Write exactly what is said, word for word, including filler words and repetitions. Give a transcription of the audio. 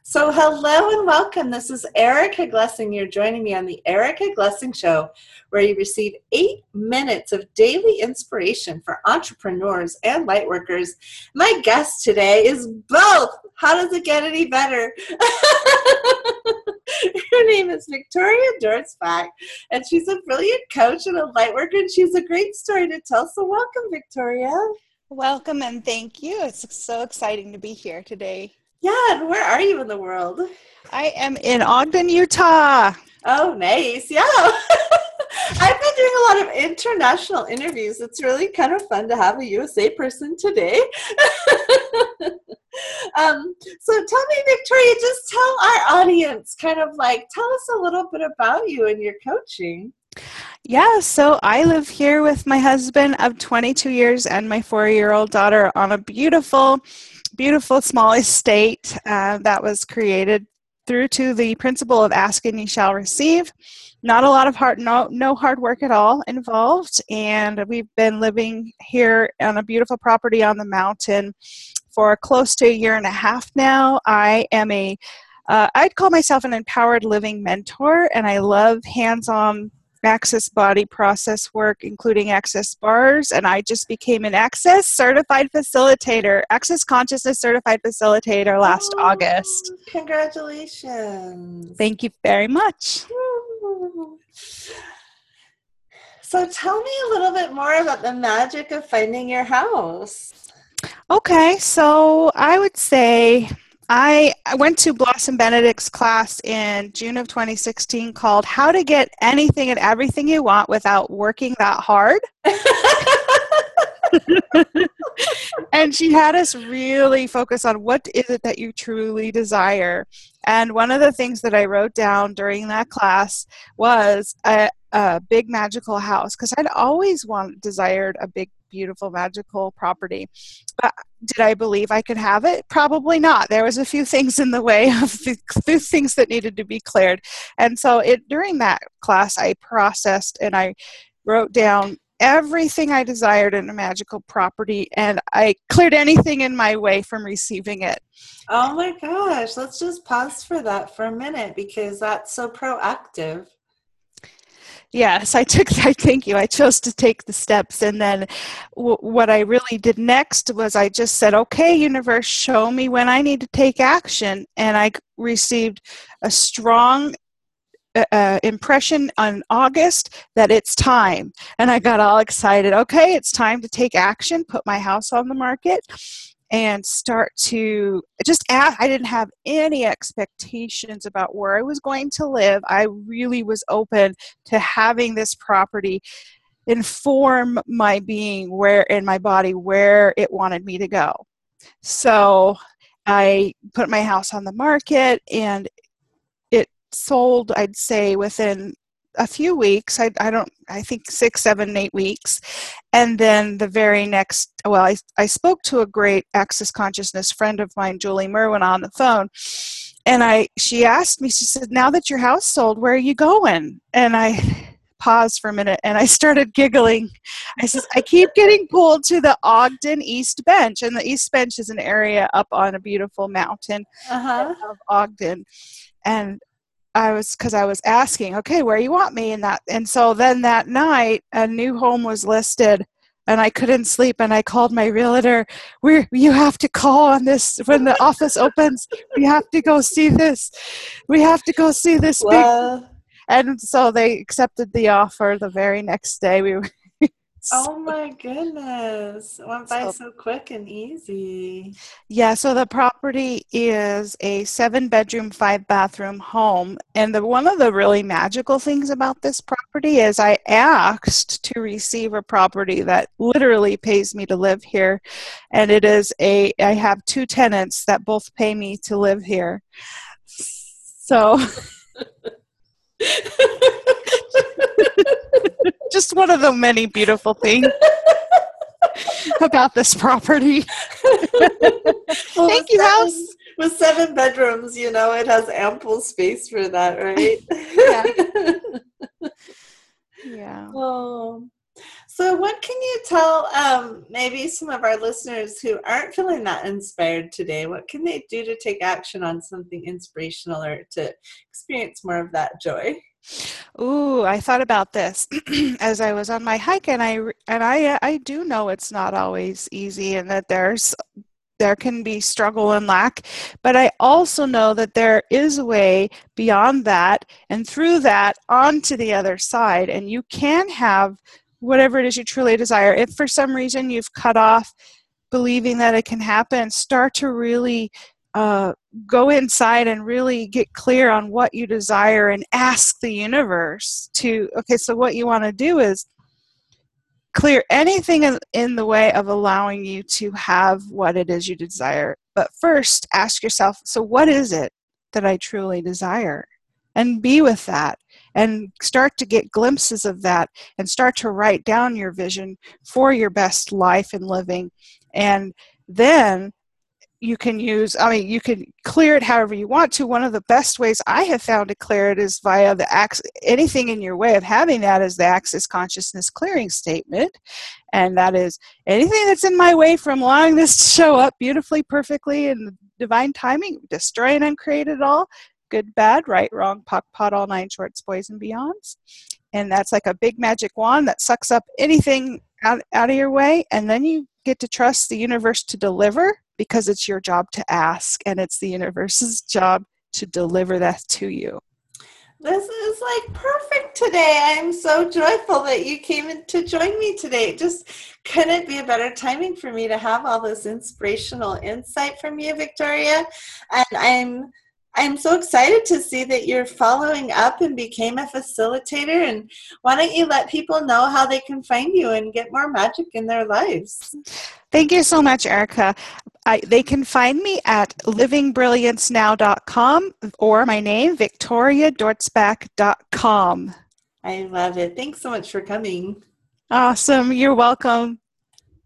So, hello and welcome. This is Erica Glessing. You're joining me on the Erica Glessing Show, where you receive eight minutes of daily inspiration for entrepreneurs and lightworkers. My guest today is both. How does it get any better? Her name is Victoria Dorsbach, and she's a brilliant coach and a lightworker, and she's a great story to tell. So, welcome, Victoria. Welcome and thank you. It's so exciting to be here today. Yeah, and where are you in the world? I am in Ogden, Utah. Oh, nice. Yeah. I've been doing a lot of international interviews. It's really kind of fun to have a U S A person today. um, so tell me, Victoria, just tell our audience kind of like, tell us a little bit about you and your coaching. Yeah, so I live here with my husband of twenty-two years and my four-year-old daughter on a beautiful, beautiful small estate uh, that was created through to the principle of ask and ye shall receive. Not a lot of hard, no, no hard work at all involved, and we've been living here on a beautiful property on the mountain for close to a year and a half now. I am a, uh, I'd call myself an empowered living mentor, and I love hands-on Access body process work, including Access bars, and I just became an Access certified facilitator, Access consciousness certified facilitator last Oh, August. Congratulations. Thank you very much. So tell me a little bit more about the magic of finding your house. Okay, so I would say I, I went to Blossom Benedict's class in June of twenty sixteen called How to Get Anything and Everything You Want Without Working That Hard. And she had us really focus on what is it that you truly desire. And one of the things that I wrote down during that class was a, a big magical house, because I'd always wanted, desired a big, beautiful, magical property. But did I believe I could have it? Probably not. There was a few things in the way of the few things that needed to be cleared. And so it during that class, I processed and I wrote down everything I desired in a magical property, and I cleared anything in my way from receiving it. Oh my gosh, let's just pause for that for a minute, because that's so proactive. Yes, I took, I thank you. I chose to take the steps. And then w- what I really did next was I just said, okay, universe, show me when I need to take action. And I received a strong uh, impression on August that it's time. And I got all excited. Okay, it's time to take action, put my house on the market, and start to just ask. I didn't have any expectations about where I was going to live. I really was open to having this property inform my being, where in my body, where it wanted me to go. So I put my house on the market, and it sold, I'd say, within a few weeks. I, I don't, I think six, seven, eight weeks. And then the very next, well, I, I spoke to a great Access Consciousness friend of mine, Julie Merwin, on the phone. And I, she asked me, she said, now that your house sold, where are you going? And I paused for a minute and I started giggling. I said, I keep getting pulled to the Ogden East Bench. And the East Bench is an area up on a beautiful mountain Uh-huh. of Ogden. And I was, because I was asking, okay, where you want me? And that, and so then that night, a new home was listed, and I couldn't sleep. And I called my realtor. We, you have to call on this when the office opens. We have to go see this. We have to go see this Well, big. And so they accepted the offer the very next day. We were. oh my goodness. It went by So, so quick and easy. yeah, so the property is a seven bedroom, five bathroom home. And the, one of the really magical things about this property is I asked to receive a property that literally pays me to live here. And it is a, I have two tenants that both pay me to live here. So just one of the many beautiful things about this property. Well, Thank you, seven, house. with seven bedrooms, you know, it has ample space for that, right? Yeah. Yeah. Oh, So what can you tell um, maybe some of our listeners who aren't feeling that inspired today? What can they do to take action on something inspirational or to experience more of that joy? Ooh, I thought about this as I was on my hike, and I and I I do know it's not always easy, and that there's there can be struggle and lack, but I also know that there is a way beyond that and through that onto the other side, and you can have whatever it is you truly desire. If for some reason you've cut off believing that it can happen, start to really uh, go inside and really get clear on what you desire and ask the universe to, okay, so what you want to do is clear anything in, in the way of allowing you to have what it is you desire. But first, ask yourself, so what is it that I truly desire? And be with that and start to get glimpses of that and start to write down your vision for your best life and living. And then you can use, I mean, you can clear it however you want to. One of the best ways I have found to clear it is via the access, anything in your way of having that is the Access Consciousness Clearing Statement. And that is anything that's in my way from allowing this to show up beautifully, perfectly, in divine timing, destroy and uncreate it all, good, bad, right, wrong, pock, pot, all nine shorts, boys, and beyonds. And that's like a big magic wand that sucks up anything out, out of your way. And then you get to trust the universe to deliver, because it's your job to ask and it's the universe's job to deliver that to you. This is like perfect today. I'm so joyful that you came in to join me today. It just couldn't be a better timing for me to have all this inspirational insight from you, Victoria. And I'm I'm so excited to see that you're following up and became a facilitator. And why don't you let people know how they can find you and get more magic in their lives? Thank you so much, Erica. I, they can find me at living brilliance now dot com or my name, victoria dortzbach dot com. I love it. Thanks so much for coming. Awesome. You're welcome.